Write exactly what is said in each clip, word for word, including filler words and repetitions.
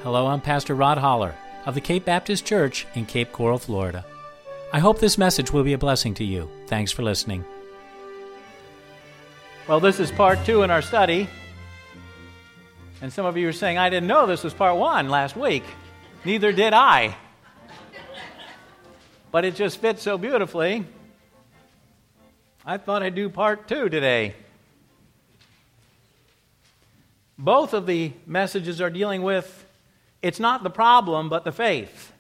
Hello, I'm Pastor Rod Holler of the Cape Baptist Church in Cape Coral, Florida. I hope this message will be a blessing to you. Thanks for listening. Well, this is part two in our study. And some of you are saying, I didn't know this was part one last week. Neither did I. But it just fits so beautifully. I thought I'd do part two today. Both of the messages are dealing with, it's not the problem, but the faith.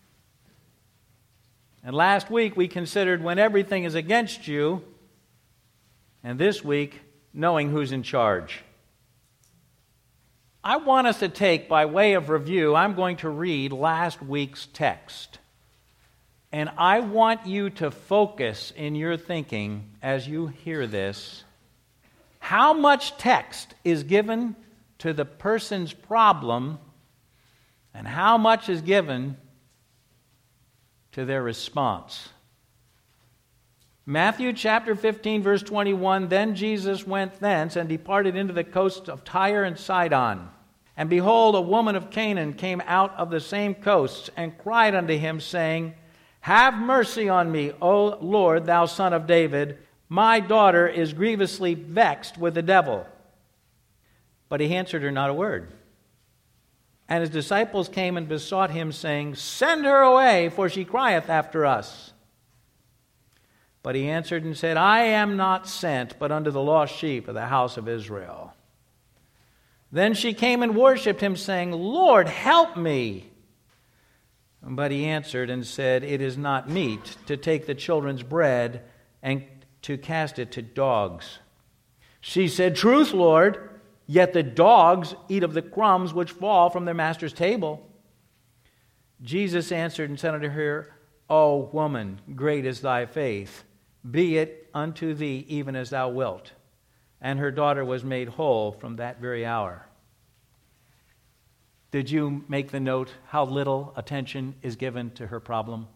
And last week we considered when everything is against you, and this week, knowing who's in charge. I want us to take, by way of review, I'm going to read last week's text. And I want you to focus in your thinking as you hear this. How much text is given to the person's problem, and how much is given to their response? Matthew chapter fifteen, verse twenty-one, Then Jesus went thence and departed into the coasts of Tyre and Sidon. And behold, a woman of Canaan came out of the same coasts and cried unto him, saying, Have mercy on me, O Lord, thou son of David. My daughter is grievously vexed with the devil. But he answered her not a word. And his disciples came and besought him, saying, Send her away, for she crieth after us. But he answered and said, I am not sent, but unto the lost sheep of the house of Israel. Then she came and worshipped him, saying, Lord, help me. But he answered and said, It is not meet to take the children's bread and to cast it to dogs. She said, Truth, Lord, yet the dogs eat of the crumbs which fall from their master's table. Jesus answered and said unto her, O woman, great is thy faith. Be it unto thee even as thou wilt. And her daughter was made whole from that very hour. Did you make the note how little attention is given to her problem?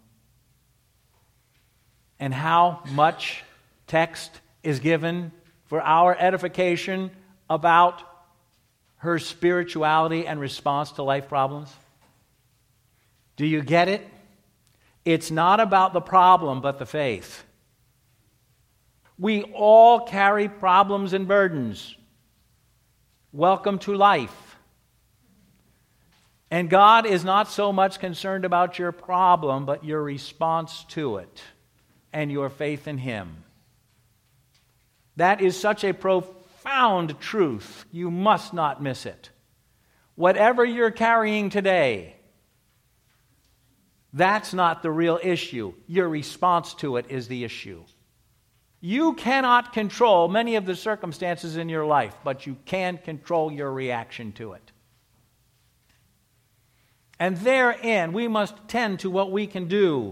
And how much text is given for our edification about her spirituality and response to life problems? Do you get it? It's not about the problem, but the faith. We all carry problems and burdens. Welcome to life. And God is not so much concerned about your problem, but your response to it and your faith in Him. That is such a profound truth. You must not miss it. Whatever you're carrying today, that's not the real issue. Your response to it is the issue. You cannot control many of the circumstances in your life, but you can control your reaction to it. And therein, we must tend to what we can do.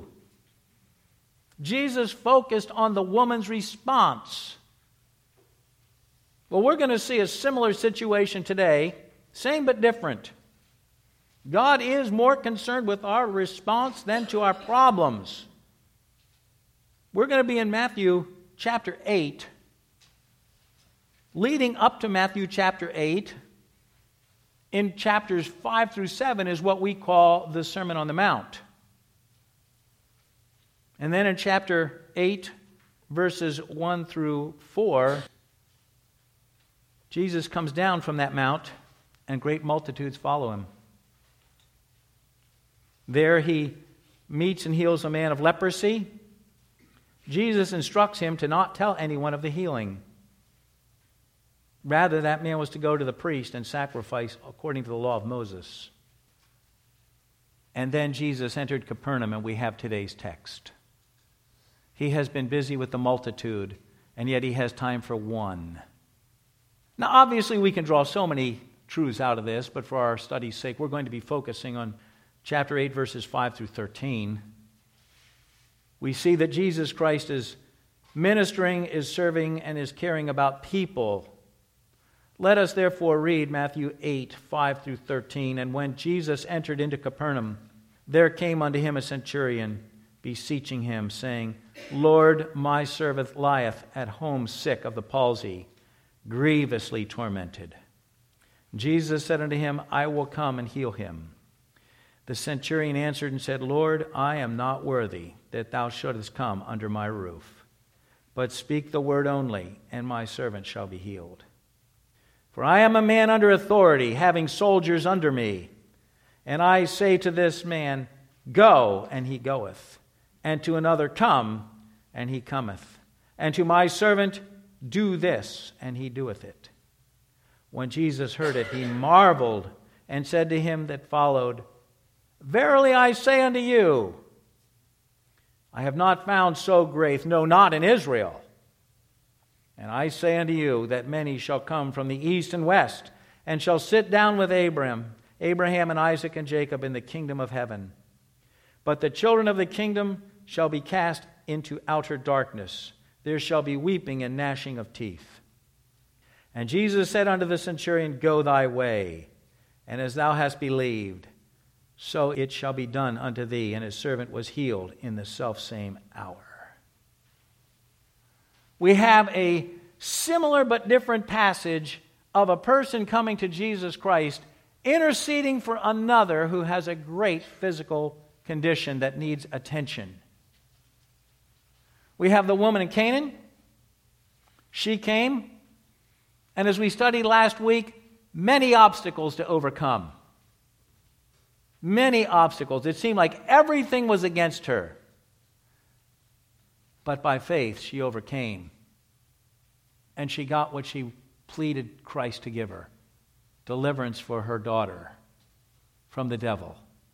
Jesus focused on the woman's response. Well, we're going to see a similar situation today, same but different. God is more concerned with our response than to our problems. We're going to be in Matthew chapter eight. Leading up to Matthew chapter eight, in chapters five through seven is what we call the Sermon on the Mount. And then in chapter eight, verses one through four, Jesus comes down from that mount and great multitudes follow him. There he meets and heals a man of leprosy. Jesus instructs him to not tell anyone of the healing. Rather, that man was to go to the priest and sacrifice according to the law of Moses. And then Jesus entered Capernaum, and we have today's text. He has been busy with the multitude, and yet he has time for one. Now, obviously, we can draw so many truths out of this, but for our study's sake, we're going to be focusing on chapter eight, verses five through thirteen. We see that Jesus Christ is ministering, is serving, and is caring about people. Let us therefore read Matthew eight, five through thirteen. And when Jesus entered into Capernaum, there came unto him a centurion, beseeching him, saying, Lord, my servant lieth at home sick of the palsy, grievously tormented. Jesus said unto him, I will come and heal him. The centurion answered and said, Lord, I am not worthy that thou shouldest come under my roof. But speak the word only, and my servant shall be healed. For I am a man under authority, having soldiers under me. And I say to this man, Go, and he goeth. And to another, Come, and he cometh. And to my servant, Do this, and he doeth it. When Jesus heard it, he marveled, and said to him that followed, Verily I say unto you, I have not found so great, no, not in Israel. And I say unto you that many shall come from the east and west, and shall sit down with Abraham, Abraham and Isaac and Jacob in the kingdom of heaven. But the children of the kingdom shall be cast into outer darkness. There shall be weeping and gnashing of teeth. And Jesus said unto the centurion, Go thy way, and as thou hast believed, so it shall be done unto thee. And his servant was healed in the selfsame hour. We have a similar but different passage of a person coming to Jesus Christ, interceding for another who has a great physical condition that needs attention. We have the woman in Canaan. She came, and as we studied last week, many obstacles to overcome. Many obstacles. It seemed like everything was against her. But by faith, she overcame. And she got what she pleaded Christ to give her. Deliverance for her daughter from the devil.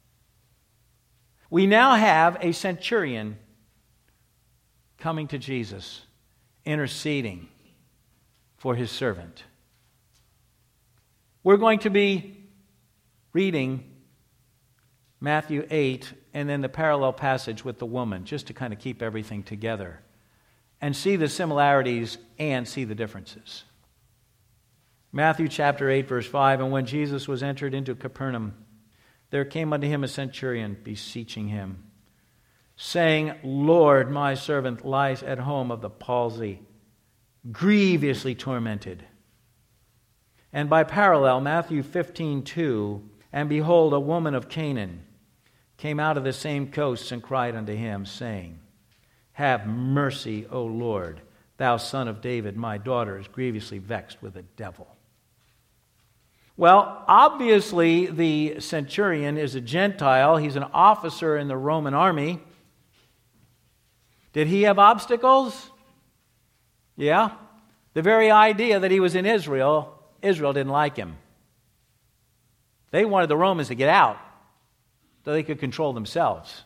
We now have a centurion coming to Jesus, interceding for his servant. We're going to be reading Matthew eight, and then the parallel passage with the woman, just to kind of keep everything together and see the similarities and see the differences. Matthew chapter eight, verse five, And when Jesus was entered into Capernaum, there came unto him a centurion, beseeching him, saying, Lord, my servant lies at home of the palsy, grievously tormented. And by parallel, Matthew fifteen, two, And behold, a woman of Canaan came out of the same coasts and cried unto him, saying, Have mercy, O Lord, thou son of David, my daughter is grievously vexed with a devil. Well, obviously the centurion is a Gentile. He's an officer in the Roman army. Did he have obstacles? Yeah. The very idea that he was in Israel, Israel didn't like him. They wanted the Romans to get out so they could control themselves.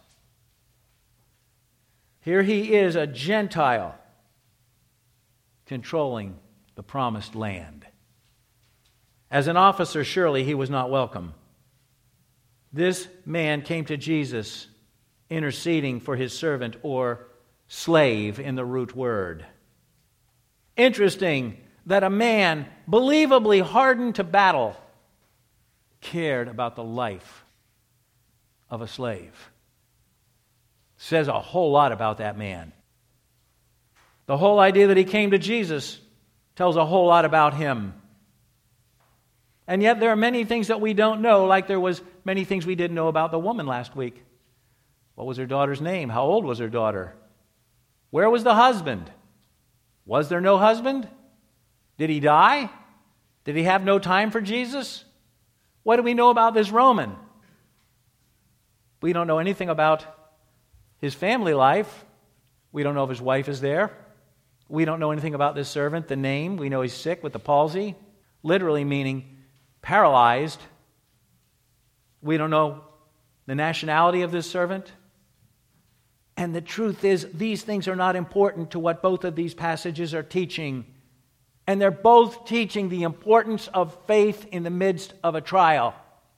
Here he is, a Gentile, controlling the promised land. As an officer, surely he was not welcome. This man came to Jesus, interceding for his servant, or slave in the root word. Interesting that a man, believably hardened to battle, cared about the life of a slave. Says a whole lot about that man. The whole idea that he came to Jesus tells a whole lot about him. And yet there are many things that we don't know, like there was many things we didn't know about the woman last week. What was her daughter's name? How old was her daughter? Where was the husband? Was there no husband? Did he die? Did he have no time for Jesus? What do we know about this Roman? We don't know anything about his family life. We don't know if his wife is there. We don't know anything about this servant, the name. We know he's sick with the palsy, literally meaning paralyzed. We don't know the nationality of this servant. And the truth is, these things are not important to what both of these passages are teaching. And they're both teaching the importance of faith in the midst of a trial.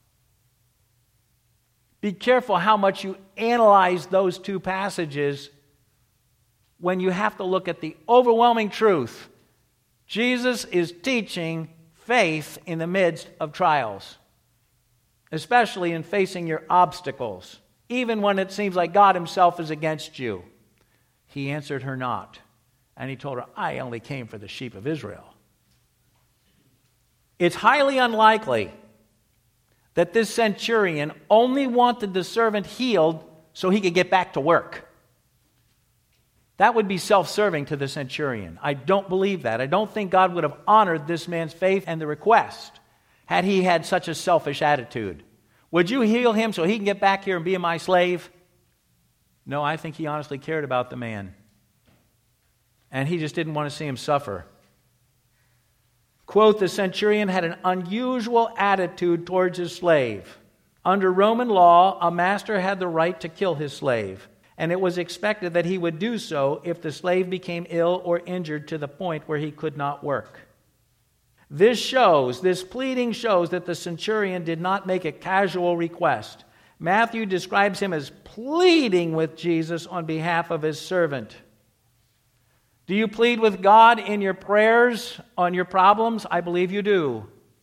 Be careful how much you analyze those two passages when you have to look at the overwhelming truth. Jesus is teaching faith in the midst of trials, especially in facing your obstacles, even when it seems like God himself is against you. He answered her not, and he told her, I only came for the sheep of Israel. It's highly unlikely that this centurion only wanted the servant healed so he could get back to work. That would be self-serving to the centurion. I don't believe that. I don't think God would have honored this man's faith and the request had he had such a selfish attitude. Would you heal him so he can get back here and be my slave? No, I think he honestly cared about the man. And he just didn't want to see him suffer. Quote, the centurion had an unusual attitude towards his slave. Under Roman law, a master had the right to kill his slave, and it was expected that he would do so if the slave became ill or injured to the point where he could not work. This shows, this pleading shows that the centurion did not make a casual request. Matthew describes him as pleading with Jesus on behalf of his servant. Do you plead with God in your prayers on your problems? I believe you do.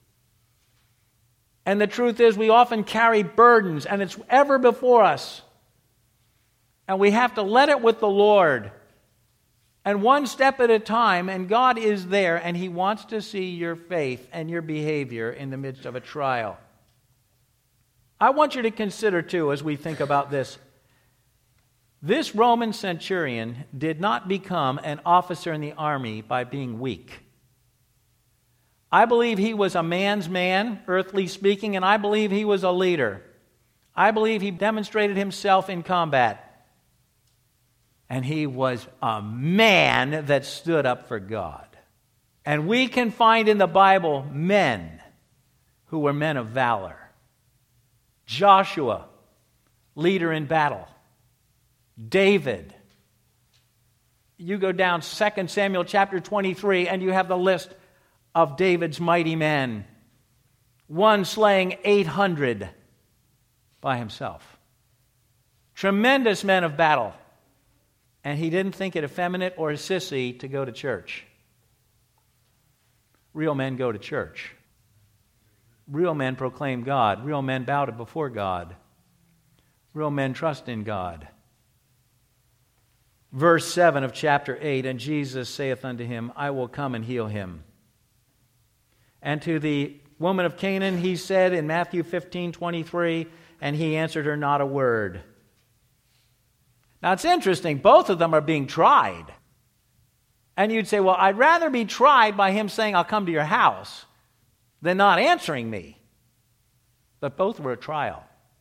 And the truth is, we often carry burdens, and it's ever before us. And we have to let it with the Lord. And one step at a time, and God is there, and He wants to see your faith and your behavior in the midst of a trial. I want you to consider, too, as we think about this, this Roman centurion did not become an officer in the army by being weak. I believe he was a man's man, earthly speaking, and I believe he was a leader. I believe he demonstrated himself in combat. And he was a man that stood up for God. And we can find in the Bible men who were men of valor. Joshua, leader in battle. David. You go down Second Samuel chapter twenty-three and you have the list of David's mighty men. One slaying eight hundred by himself. Tremendous men of battle. And he didn't think it effeminate or a sissy to go to church. Real men go to church. Real men proclaim God. Real men bow before God. Real men trust in God. Verse seven of chapter eight, and Jesus saith unto him, I will come and heal him. And to the woman of Canaan he said in Matthew fifteen twenty-three, and he answered her not a word. Now it's interesting, both of them are being tried. And you'd say, well, I'd rather be tried by him saying, I'll come to your house, than not answering me. But both were a trial.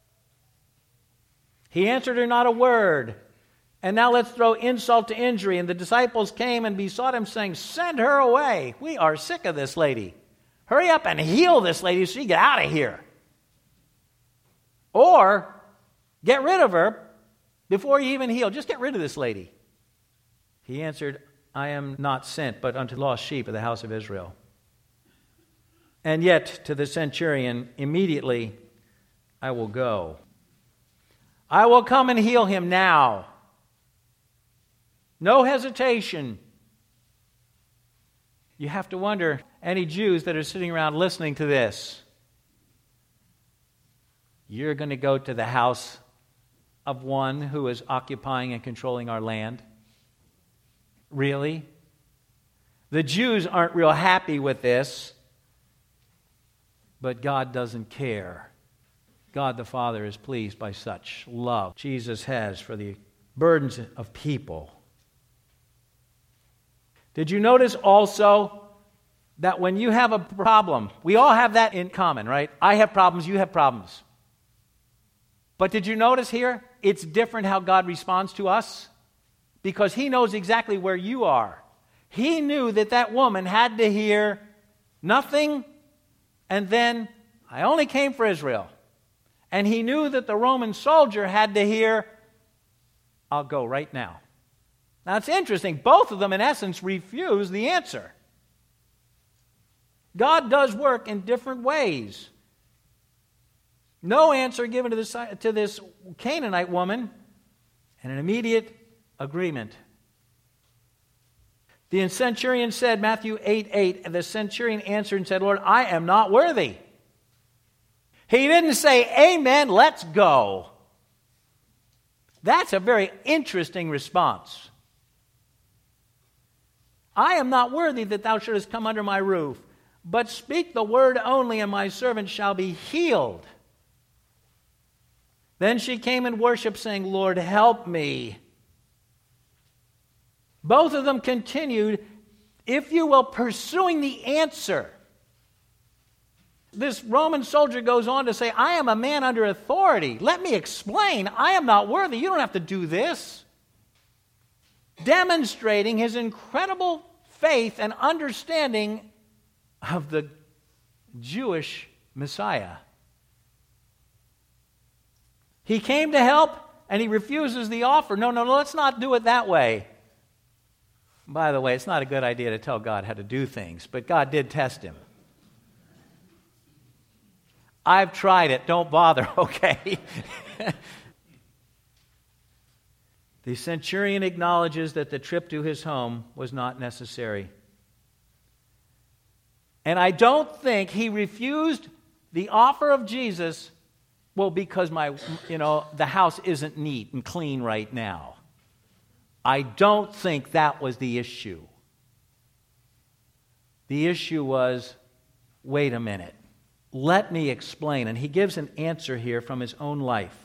He answered her not a word. And now let's throw insult to injury. And the disciples came and besought him, saying, send her away. We are sick of this lady. Hurry up and heal this lady so she can get out of here. Or get rid of her before you even heal. Just get rid of this lady. He answered, I am not sent but unto lost sheep of the house of Israel. And yet to the centurion, immediately I will go. I will come and heal him now. No hesitation. You have to wonder, any Jews that are sitting around listening to this, you're going to go to the house of one who is occupying and controlling our land? Really? The Jews aren't real happy with this, but God doesn't care. God the Father is pleased by such love Jesus has for the burdens of people. Did you notice also that when you have a problem, we all have that in common, right? I have problems, you have problems. But did you notice here? It's different how God responds to us because He knows exactly where you are. He knew that that woman had to hear nothing and then, I only came for Israel. And He knew that the Roman soldier had to hear, I'll go right now. Now it's interesting, both of them in essence refuse the answer. God does work in different ways. No answer given to this, to this Canaanite woman, and an immediate agreement. The centurion said, Matthew eight eight, and the centurion answered and said, Lord, I am not worthy. He didn't say, amen, let's go. That's a very interesting response. I am not worthy that thou shouldest come under my roof, but speak the word only, and my servant shall be healed. Then she came and worshiped, saying, Lord, help me. Both of them continued, if you will, pursuing the answer. This Roman soldier goes on to say, I am a man under authority. Let me explain. I am not worthy. You don't have to do this. Demonstrating his incredible faith and understanding of the Jewish Messiah. He came to help, and he refuses the offer. No, no, no, let's not do it that way. By the way, it's not a good idea to tell God how to do things, but God did test him. I've tried it. Don't bother, okay? The centurion acknowledges that the trip to his home was not necessary. And I don't think he refused the offer of Jesus, well, because my, you know, the house isn't neat and clean right now. I don't think that was the issue. The issue was, wait a minute. Let me explain. And he gives an answer here from his own life.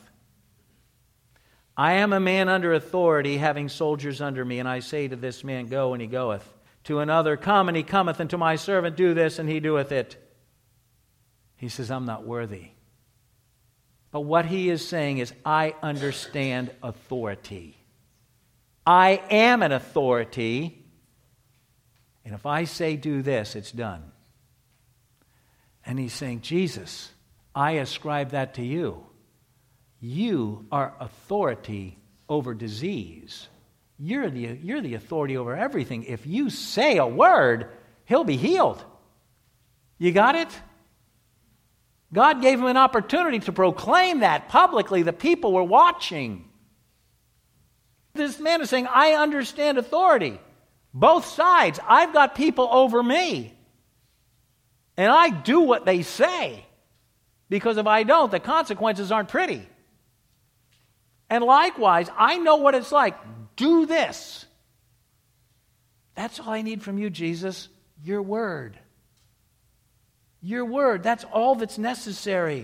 I am a man under authority, having soldiers under me, and I say to this man, go, and he goeth. To another, come, and he cometh, and to my servant, do this, and he doeth it. He says, I'm not worthy. But what he is saying is, I understand authority. I am an authority, and if I say do this, it's done. And he's saying, Jesus, I ascribe that to you. You are authority over disease. You're the, you're the authority over everything. If you say a word, he'll be healed. You got it? God gave him an opportunity to proclaim that publicly. The people were watching. This man is saying, I understand authority. Both sides. I've got people over me. And I do what they say. Because if I don't, the consequences aren't pretty. And likewise, I know what it's like. Do this. That's all I need from you, Jesus. Your word. Your word. That's all that's necessary.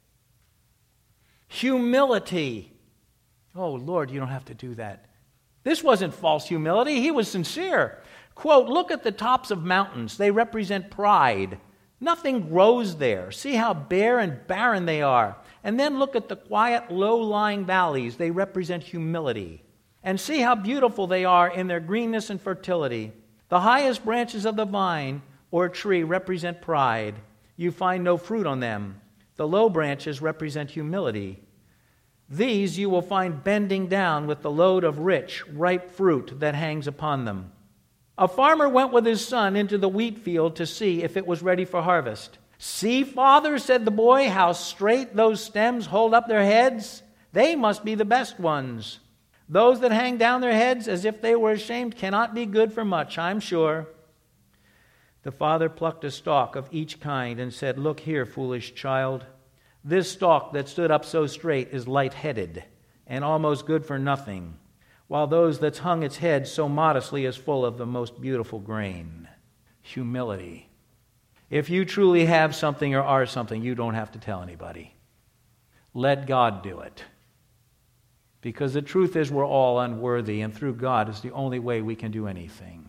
Humility. Oh, Lord, you don't have to do that. This wasn't false humility. He was sincere. Quote, look at the tops of mountains. They represent pride. Nothing grows there. See how bare and barren they are. And then look at the quiet, low-lying valleys. They represent humility. And see how beautiful they are in their greenness and fertility. The highest branches of the vine or tree represent pride. You find no fruit on them. The low branches represent humility. These you will find bending down with the load of rich, ripe fruit that hangs upon them. A farmer went with his son into the wheat field to see if it was ready for harvest. See, father, said the boy, how straight those stems hold up their heads. They must be the best ones. Those that hang down their heads as if they were ashamed cannot be good for much, I'm sure. The father plucked a stalk of each kind and said, look here, foolish child. This stalk that stood up so straight is light-headed and almost good for nothing, while those that's hung its head so modestly is full of the most beautiful grain. Humility. If you truly have something or are something, you don't have to tell anybody. Let God do it. Because the truth is we're all unworthy, and through God is the only way we can do anything.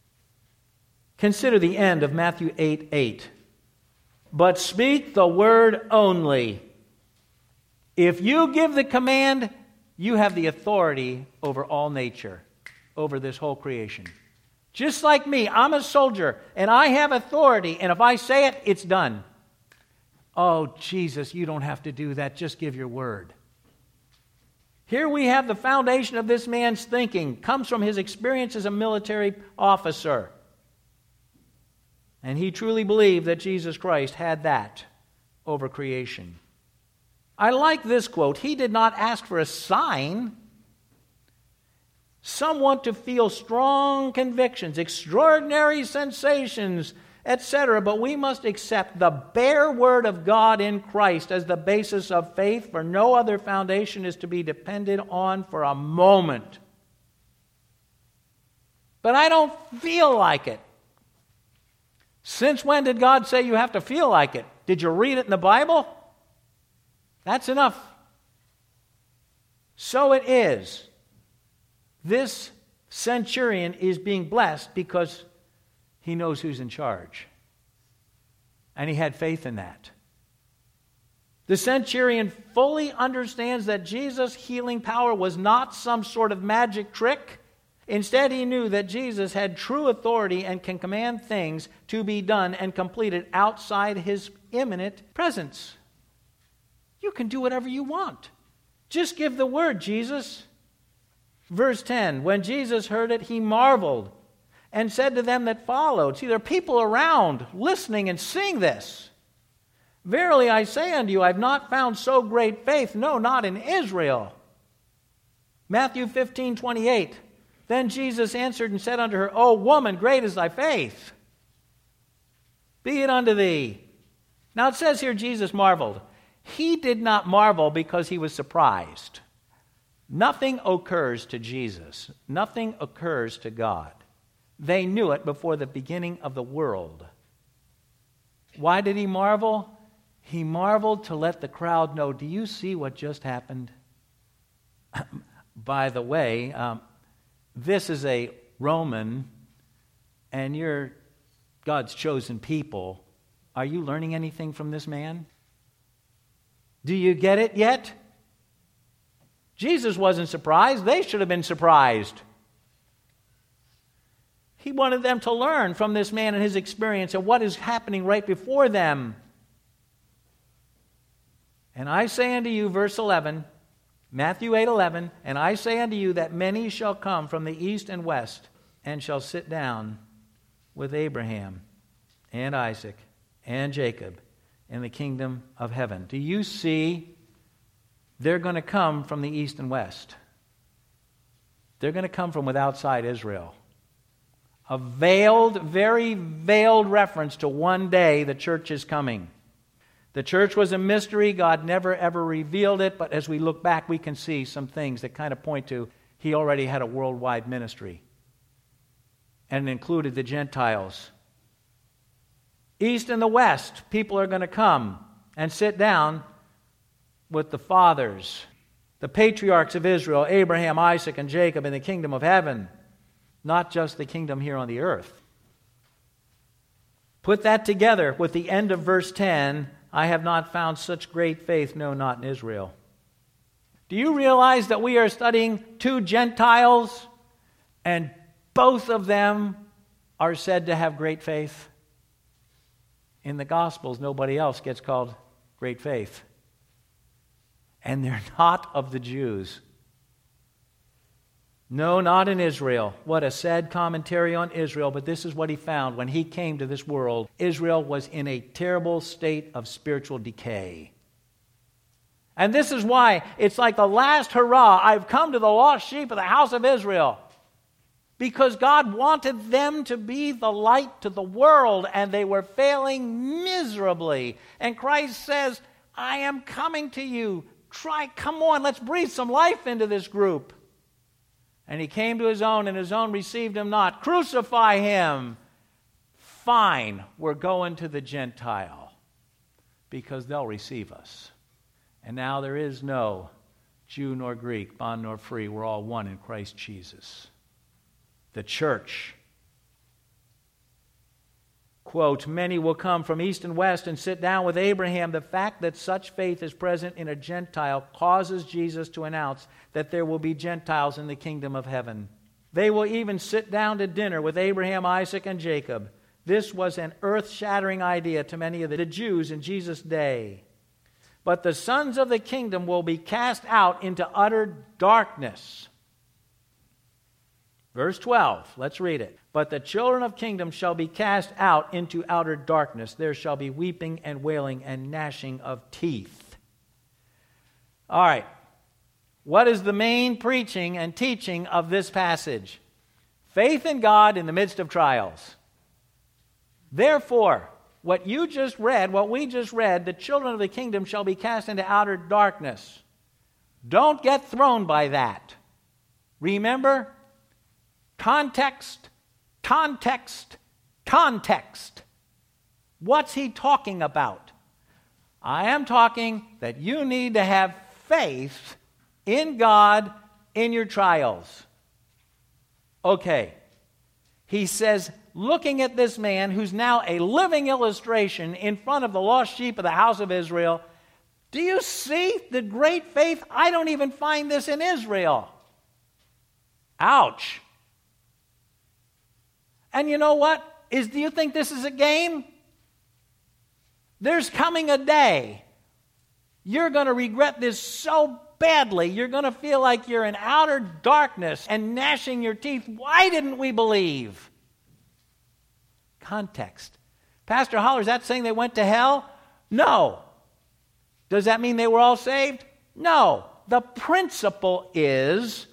Consider the end of Matthew eight eight. But speak the word only. If you give the command, you have the authority over all nature, over this whole creation. Just like me, I'm a soldier, and I have authority, and if I say it, it's done. Oh, Jesus, you don't have to do that. Just give your word. Here we have the foundation of this man's thinking. Comes from his experience as a military officer. And he truly believed that Jesus Christ had that over creation. I like this quote. He did not ask for a sign. Some want to feel strong convictions, extraordinary sensations, et cetera. But we must accept the bare word of God in Christ as the basis of faith, for no other foundation is to be depended on for a moment. But I don't feel like it. Since when did God say you have to feel like it? Did you read it in the Bible? That's enough. So it is. This centurion is being blessed because he knows who's in charge. And he had faith in that. The centurion fully understands that Jesus' healing power was not some sort of magic trick. Instead, he knew that Jesus had true authority and can command things to be done and completed outside his imminent presence. You can do whatever you want. Just give the word, Jesus. Verse ten, when Jesus heard it, he marveled and said to them that followed. See, there are people around listening and seeing this. Verily I say unto you, I have not found so great faith, no, not in Israel. Matthew fifteen twenty-eight. Then Jesus answered and said unto her, O woman, great is thy faith. Be it unto thee. Now it says here Jesus marveled. He did not marvel because he was surprised. Nothing occurs to Jesus. Nothing occurs to God. They knew it before the beginning of the world. Why did he marvel? He marveled to let the crowd know, do you see what just happened? By the way, um, this is a Roman, and you're God's chosen people. Are you learning anything from this man? Do you get it yet? Jesus wasn't surprised. They should have been surprised. He wanted them to learn from this man and his experience and what is happening right before them. And I say unto you, verse eleven, Matthew eight eleven, and I say unto you that many shall come from the east and west and shall sit down with Abraham and Isaac and Jacob in the kingdom of heaven. Do you see? They're going to come from the east and west. They're going to come from with outside Israel. A veiled, very veiled reference to one day the church is coming. The church was a mystery. God never ever revealed it, but as we look back, we can see some things that kind of point to he already had a worldwide ministry. And it included the Gentiles. East and the west, people are going to come and sit down with the fathers, the patriarchs of Israel, Abraham, Isaac, and Jacob in the kingdom of heaven, not just the kingdom here on the earth. Put that together with the end of verse ten, I have not found such great faith, no, not in Israel. Do you realize that we are studying two Gentiles, and both of them are said to have great faith? In the Gospels, nobody else gets called great faith. And they're not of the Jews. No, not in Israel. What a sad commentary on Israel, but this is what he found when he came to this world. Israel was in a terrible state of spiritual decay. And this is why it's like the last hurrah, I've come to the lost sheep of the house of Israel. Because God wanted them to be the light to the world, and they were failing miserably. And Christ says, I am coming to you. Try, come on, let's breathe some life into this group. And he came to his own, and his own received him not. Crucify him. Fine, we're going to the Gentile, because they'll receive us. And now there is no Jew nor Greek, bond nor free. We're all one in Christ Jesus. The church. Quote, many will come from east and west and sit down with Abraham. The fact that such faith is present in a Gentile causes Jesus to announce that there will be Gentiles in the kingdom of heaven. They will even sit down to dinner with Abraham, Isaac, and Jacob. This was an earth-shattering idea to many of the Jews in Jesus' day. But the sons of the kingdom will be cast out into utter darkness. Verse twelve, let's read it. But the children of kingdom shall be cast out into outer darkness. There shall be weeping and wailing and gnashing of teeth. All right. What is the main preaching and teaching of this passage? Faith in God in the midst of trials. Therefore, what you just read, what we just read, the children of the kingdom shall be cast into outer darkness. Don't get thrown by that. Remember? Context, context, context. What's he talking about? I am talking that you need to have faith in God in your trials. Okay. He says, looking at this man who's now a living illustration in front of the lost sheep of the house of Israel, do you see the great faith? I don't even find this in Israel. Ouch. And you know what? Is do you think this is a game? There's coming a day. You're going to regret this so badly. You're going to feel like you're in outer darkness and gnashing your teeth. Why didn't we believe? Context. Pastor Holler, is that saying they went to hell? No. Does that mean they were all saved? No. The principle is,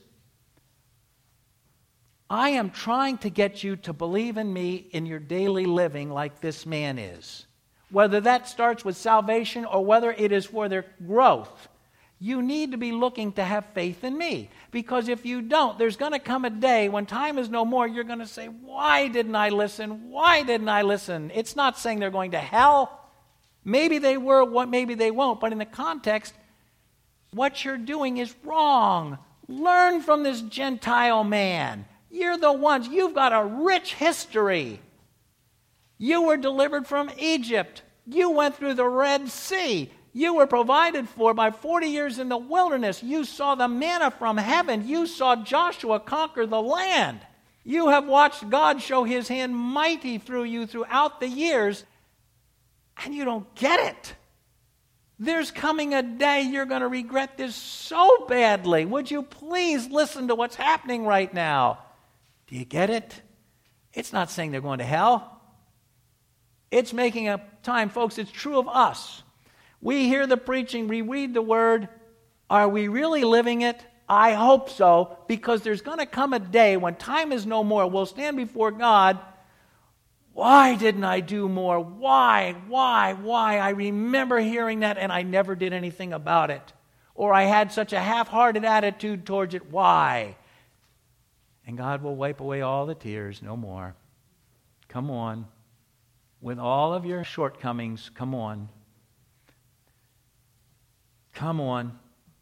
I am trying to get you to believe in me in your daily living like this man is. Whether that starts with salvation or whether it is for their growth, you need to be looking to have faith in me. Because if you don't, there's going to come a day when time is no more, you're going to say, why didn't I listen? Why didn't I listen? It's not saying they're going to hell. Maybe they were, what maybe they won't. But in the context, what you're doing is wrong. Learn from this Gentile man. You're the ones, you've got a rich history. You were delivered from Egypt. You went through the Red Sea. You were provided for by forty years in the wilderness. You saw the manna from heaven. You saw Joshua conquer the land. You have watched God show his hand mighty through you throughout the years, and you don't get it. There's coming a day you're going to regret this so badly. Would you please listen to what's happening right now? Do you get it? It's not saying they're going to hell. It's making a time, folks, it's true of us. We hear the preaching, we read the word. Are we really living it? I hope so, because there's going to come a day when time is no more. We'll stand before God. Why didn't I do more? Why, why, why? I remember hearing that and I never did anything about it. Or I had such a half-hearted attitude towards it. Why? And God will wipe away all the tears, no more. Come on. With all of your shortcomings, come on. Come on.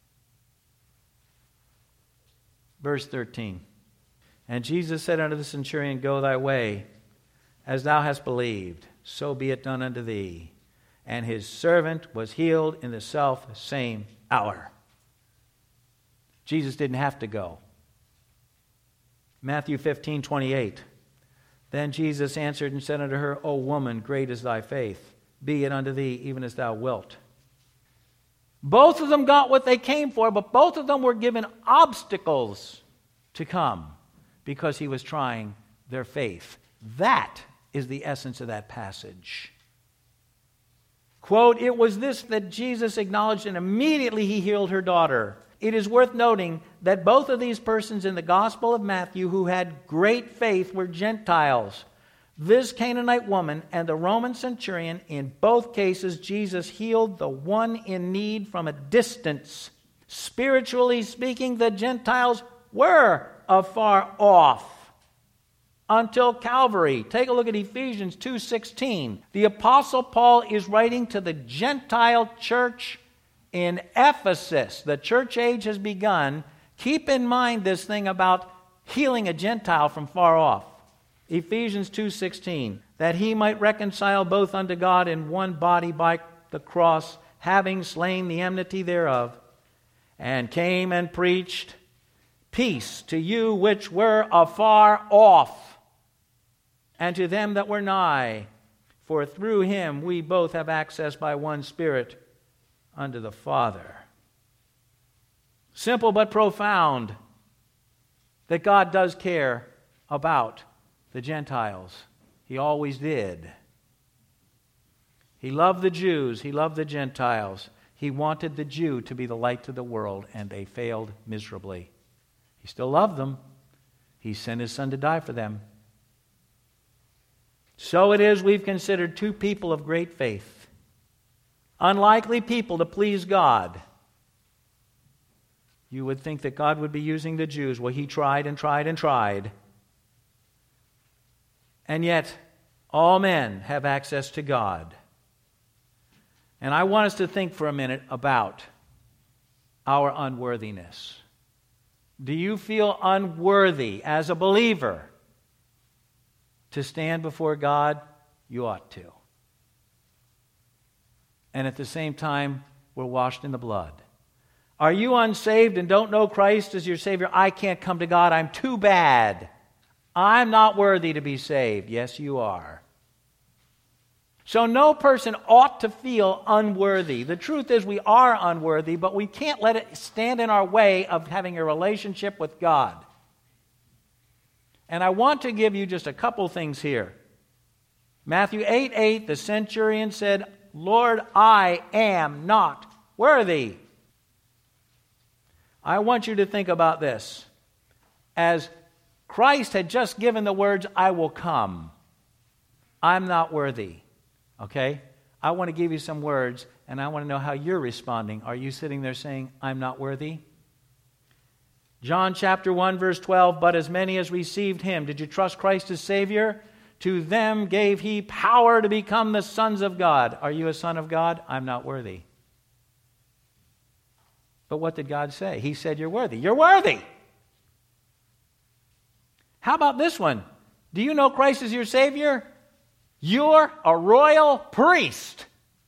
Verse thirteen. And Jesus said unto the centurion, Go thy way, as thou hast believed, so be it done unto thee. And his servant was healed in the self same hour. Jesus didn't have to go. Matthew fifteen twenty-eight. Then Jesus answered and said unto her, O woman, great is thy faith. Be it unto thee even as thou wilt. Both of them got what they came for, but both of them were given obstacles to come because he was trying their faith. That is the essence of that passage. Quote, it was this that Jesus acknowledged, and immediately he healed her daughter. It is worth noting that both of these persons in the Gospel of Matthew who had great faith were Gentiles. This Canaanite woman and the Roman centurion, in both cases, Jesus healed the one in need from a distance. Spiritually speaking, the Gentiles were afar off until Calvary. Take a look at Ephesians two sixteen. The Apostle Paul is writing to the Gentile church in Ephesus. The church age has begun. Keep in mind this thing about healing a Gentile from far off. Ephesians two sixteen, that he might reconcile both unto God in one body by the cross, having slain the enmity thereof, and came and preached peace to you which were afar off, and to them that were nigh. For through him we both have access by one Spirit unto the Father. Simple but profound that God does care about the Gentiles. He always did. He loved the Jews. He loved the Gentiles. He wanted the Jew to be the light to the world, and they failed miserably. He still loved them. He sent his Son to die for them. So it is we've considered two people of great faith. Unlikely people to please God. You would think that God would be using the Jews. Well, he tried and tried and tried. And yet, all men have access to God. And I want us to think for a minute about our unworthiness? Do you feel unworthy as a believer to stand before God? You ought to. And at the same time, we're washed in the blood. Are you unsaved and don't know Christ as your Savior? I can't come to God. I'm too bad. I'm not worthy to be saved. Yes, you are. So no person ought to feel unworthy. The truth is we are unworthy, but we can't let it stand in our way of having a relationship with God. And I want to give you just a couple things here. Matthew eight eight, the centurion said, Lord, I am not worthy. I want you to think about this. As Christ had just given the words, I will come. I'm not worthy. Okay? I want to give you some words, and I want to know how you're responding. Are you sitting there saying, I'm not worthy? John chapter one, verse twelve, but as many as received him, did you trust Christ as Savior? To them gave he power to become the sons of God. Are you a son of God? I'm not worthy. But what did God say? He said, you're worthy. You're worthy. How about this one? Do you know Christ as your Savior? You're a royal priest.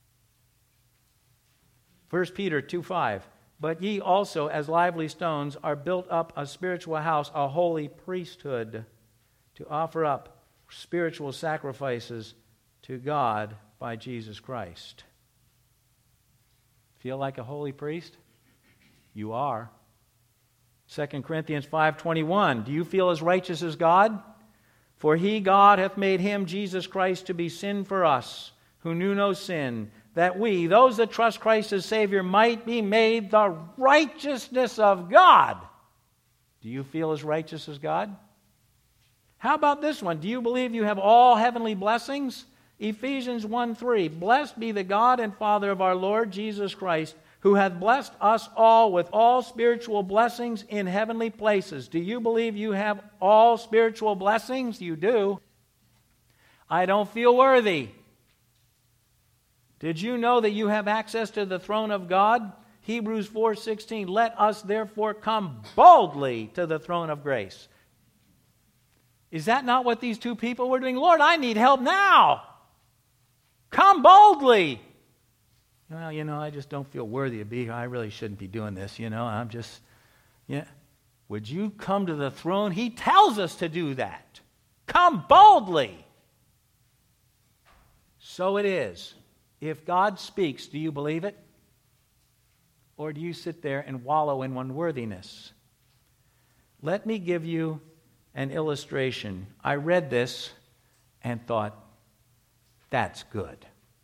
First Peter two five. But ye also, as lively stones, are built up a spiritual house, a holy priesthood, to offer up spiritual sacrifices to God by Jesus Christ. Feel like a holy priest? You are. Second Corinthians five twenty-one. Do you feel as righteous as God? For he, God, hath made him, Jesus Christ, to be sin for us, who knew no sin, that we, those that trust Christ as Savior, might be made the righteousness of God. Do you feel as righteous as God? How about this one? Do you believe you have all heavenly blessings? Ephesians one three. Blessed be the God and Father of our Lord Jesus Christ, who hath blessed us all with all spiritual blessings in heavenly places. Do you believe you have all spiritual blessings? You do. I don't feel worthy. Did you know that you have access to the throne of God? Hebrews four sixteen. Let us therefore come boldly to the throne of grace. Is that not what these two people were doing? Lord, I need help now. Come boldly. Well, you know, I just don't feel worthy to be here. I really shouldn't be doing this, you know. I'm just, yeah. Would you come to the throne? He tells us to do that. Come boldly. So it is. If God speaks, do you believe it? Or do you sit there and wallow in unworthiness? Let me give you an illustration. I read this and thought, that's good.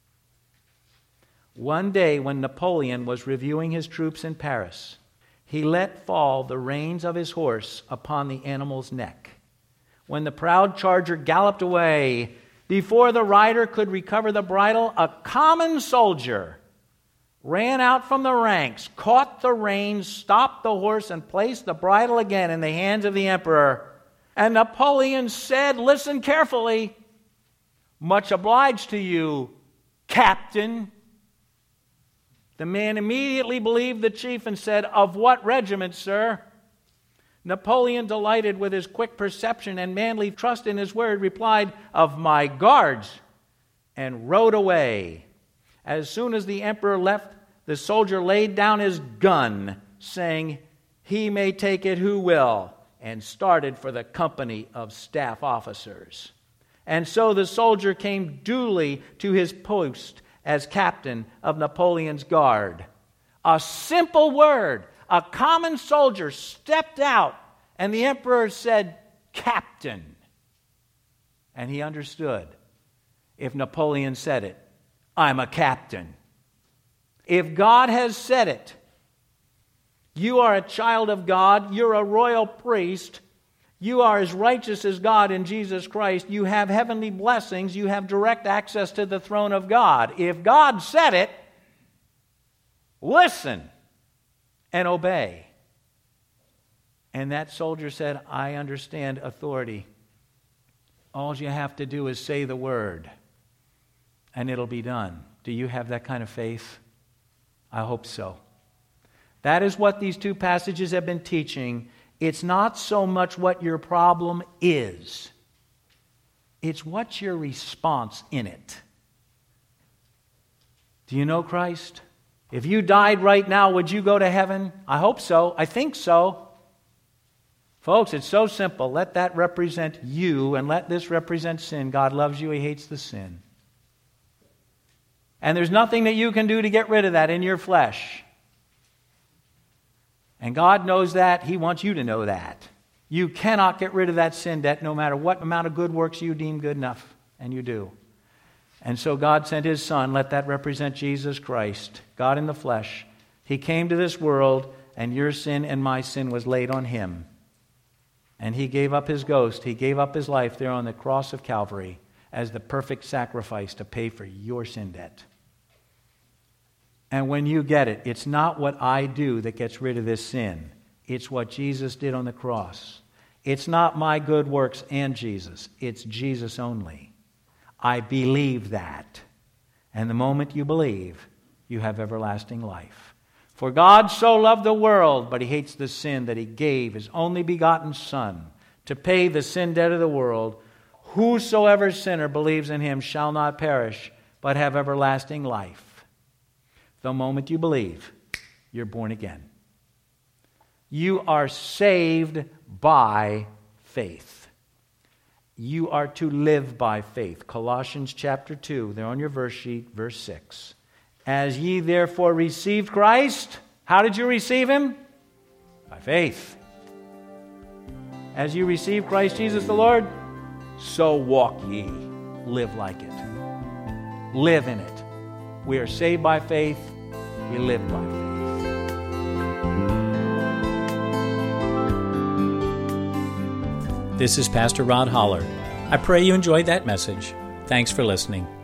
One day when Napoleon was reviewing his troops in Paris, he let fall the reins of his horse upon the animal's neck. When the proud charger galloped away, before the rider could recover the bridle, a common soldier ran out from the ranks, caught the reins, stopped the horse, and placed the bridle again in the hands of the emperor. And Napoleon said, listen carefully, much obliged to you, Captain. The man immediately believed the chief and said, of what regiment, sir? Napoleon, delighted with his quick perception and manly trust in his word, replied, of my guards, and rode away. As soon as the emperor left, the soldier laid down his gun, saying, he may take it who will, and started for the company of staff officers. And so the soldier came duly to his post as captain of Napoleon's guard. A simple word, a common soldier stepped out, and the emperor said, Captain. And he understood. If Napoleon said it, I'm a captain. If God has said it, you are a child of God, you're a royal priest, you are as righteous as God in Jesus Christ, you have heavenly blessings, you have direct access to the throne of God. If God said it, listen and obey. And that soldier said, I understand authority. All you have to do is say the word, and it'll be done. Do you have that kind of faith? I hope so. That is what these two passages have been teaching. It's not so much what your problem is. It's what's your response in it. Do you know Christ? If you died right now, would you go to heaven? I hope so. I think so. Folks, it's so simple. Let that represent you and let this represent sin. God loves you. He hates the sin. And there's nothing that you can do to get rid of that in your flesh. And God knows that. He wants you to know that. You cannot get rid of that sin debt no matter what amount of good works you deem good enough. And you do. And so God sent His Son. Let that represent Jesus Christ, God in the flesh. He came to this world, and your sin and my sin was laid on Him. And He gave up His ghost. He gave up His life there on the cross of Calvary as the perfect sacrifice to pay for your sin debt. And when you get it, it's not what I do that gets rid of this sin. It's what Jesus did on the cross. It's not my good works and Jesus. It's Jesus only. I believe that. And the moment you believe, you have everlasting life. For God so loved the world, but He hates the sin, that He gave His only begotten Son to pay the sin debt of the world. Whosoever sinner believes in Him shall not perish, but have everlasting life. The moment you believe, you're born again. You are saved by faith. You are to live by faith. Colossians chapter two, they're on your verse sheet, verse six. As ye therefore received Christ, how did you receive Him? By faith. As you receive Christ Jesus the Lord, so walk ye. Live like it. Live in it. We are saved by faith. We live by faith. This is Pastor Rod Holler. I pray you enjoyed that message. Thanks for listening.